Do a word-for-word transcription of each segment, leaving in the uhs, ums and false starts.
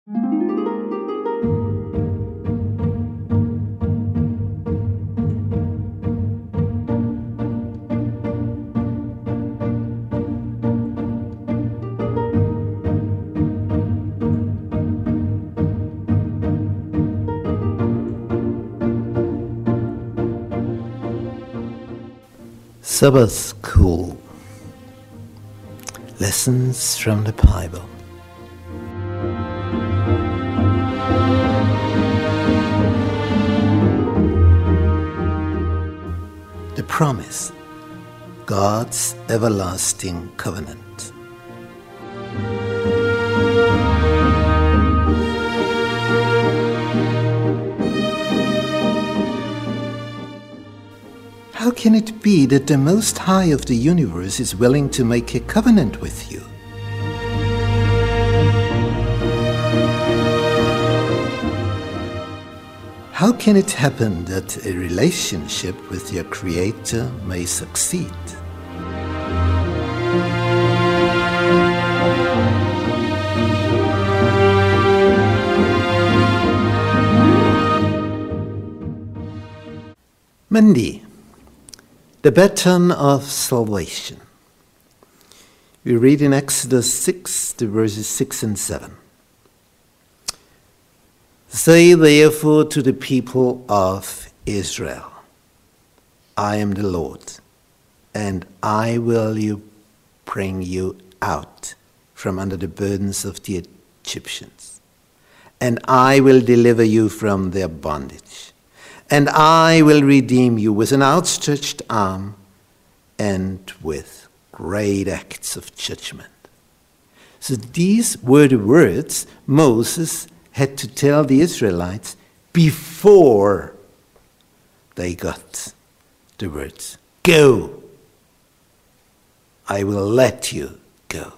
Sabbath School. Lessons from the Bible. The promise, God's everlasting covenant. How can it be that the Most High of the universe is willing to make a covenant with you? How can it happen that a relationship with your Creator may succeed? Mandy. The baton of salvation. We read in Exodus six, the verses six and seven. Say therefore to the people of Israel, I am the Lord, and I will you bring you out from under the burdens of the Egyptians, and I will deliver you from their bondage. And I will redeem you with an outstretched arm and with great acts of judgment. So these were the words Moses had to tell the Israelites before they got the words, go, I will let you go.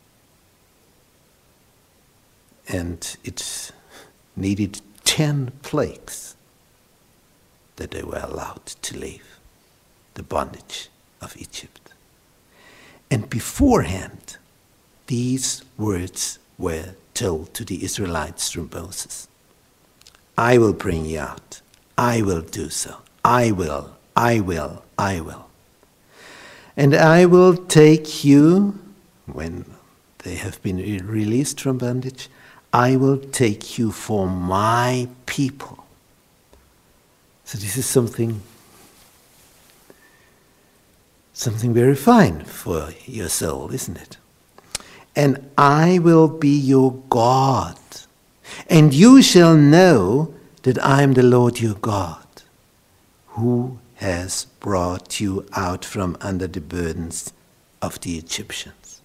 And it needed ten plagues that they were allowed to leave the bondage of Egypt. And beforehand, these words were told to the Israelites through Moses. I will bring you out. I will do so. I will, I will, I will. And I will take you, when they have been released from bondage, I will take you for my people. So this is something, something very fine for your soul, isn't it? And I will be your God, and you shall know that I am the Lord your God, who has brought you out from under the burdens of the Egyptians.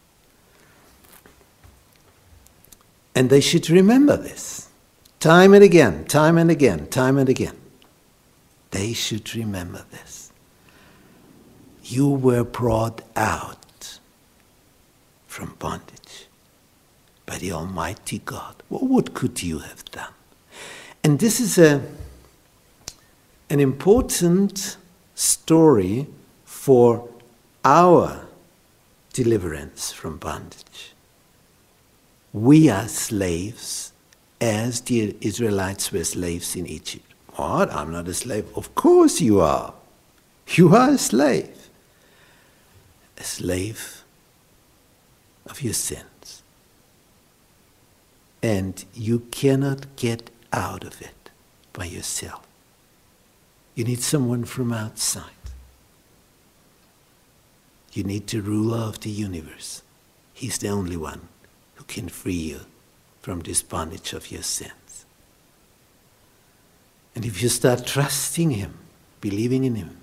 And they should remember this, time and again, time and again, time and again. They should remember this. You were brought out from bondage by the Almighty God. Well, what could you have done? And this is a, an important story for our deliverance from bondage. We are slaves as the Israelites were slaves in Egypt. What? I'm not a slave. Of course you are. You are a slave. A slave of your sins. And you cannot get out of it by yourself. You need someone from outside. You need the ruler of the universe. He's the only one who can free you from this bondage of your sins. And if you start trusting him, believing in him,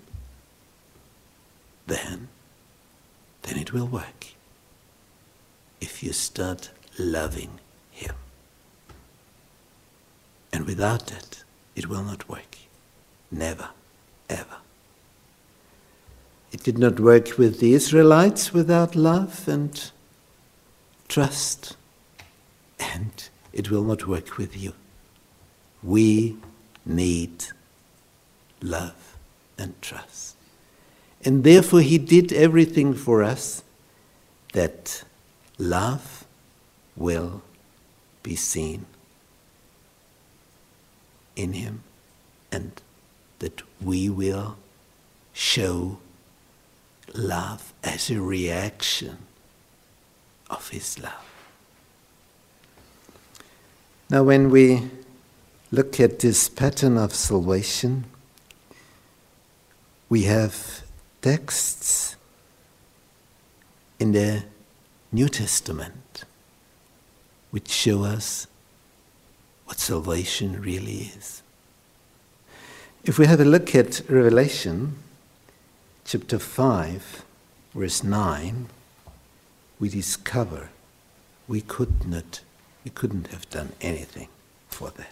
then, then it will work. If you start loving him. And without that, it will not work. Never, ever. It did not work with the Israelites without love and trust. And it will not work with you. We need love and trust. And therefore he did everything for us that love will be seen in him, and that we will show love as a reaction of his love. Now, when we look at this pattern of salvation, we have texts in the New Testament which show us what salvation really is. If we have a look at Revelation chapter five, verse nine, we discover we could not, we couldn't have done anything for that.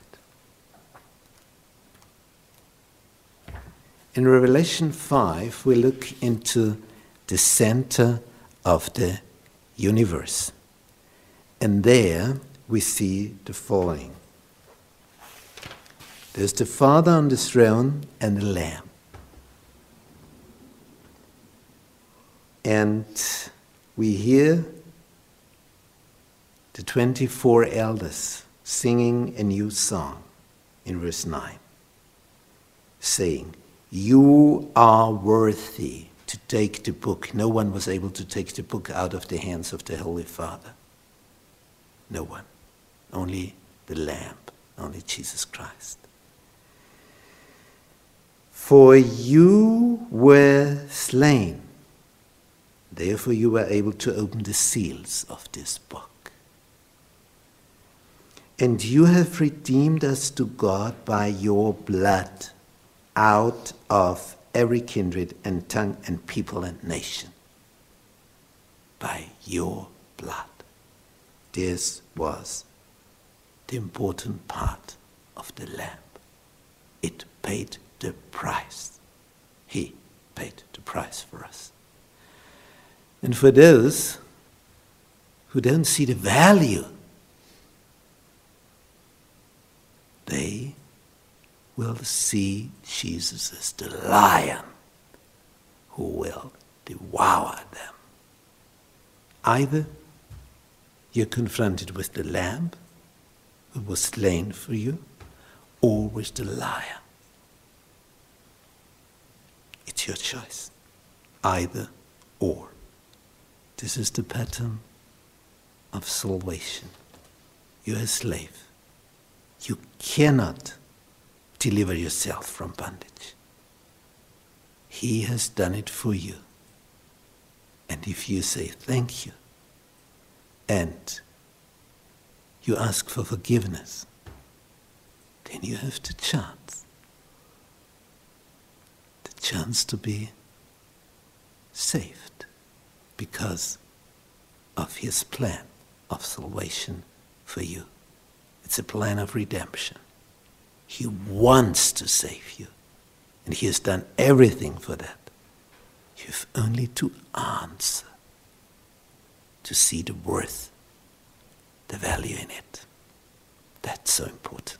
In Revelation five, we look into the center of the universe. And there we see the following. There's the Father on the throne and the Lamb. And we hear the twenty-four elders singing a new song in verse nine, saying, "You are worthy to take the book." No one was able to take the book out of the hands of the Holy Father. No one. Only the Lamb, only Jesus Christ. "For you were slain, therefore you were able to open the seals of this book. And you have redeemed us to God by your blood out of every kindred and tongue and people and nation." By your blood. This was the important part of the Lamb. It paid the price. He paid the price for us. And for those who don't see the value, they will see Jesus as the lion who will devour them. Either you're confronted with the Lamb who was slain for you, or with the lion. It's your choice. Either or. This is the pattern of salvation. You're a slave. You cannot deliver yourself from bondage. He has done it for you. And if you say thank you, and you ask for forgiveness, then you have the chance. The chance to be saved because of his plan of salvation for you. It's a plan of redemption. He wants to save you, and he has done everything for that. You have only to answer, to see the worth, the value in it. That's so important.